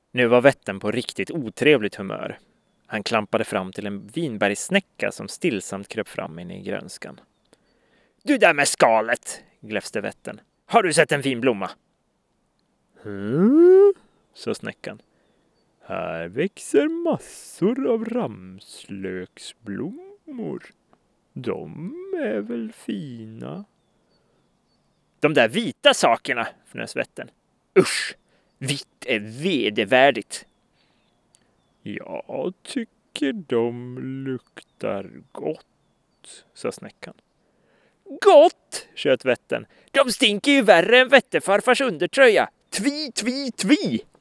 Nu var Vättern på riktigt otrevligt humör. Han klampade fram till en vinbergssnäcka som stillsamt kröp fram in i grönskan. Du där med skalet, gläfste Vättern. Har du sett en fin blomma? Sa snäckan. Här växer massor av ramslöksblommor. De är väl fina? De där vita sakerna, fnös Vättern. Usch, vitt är vedervärdigt. Jag tycker de luktar gott, sa snäckan. Gott, tjöt Vättern. De stinker ju värre än Vätterfarfars undertröja. Tvi, tvi, tvi!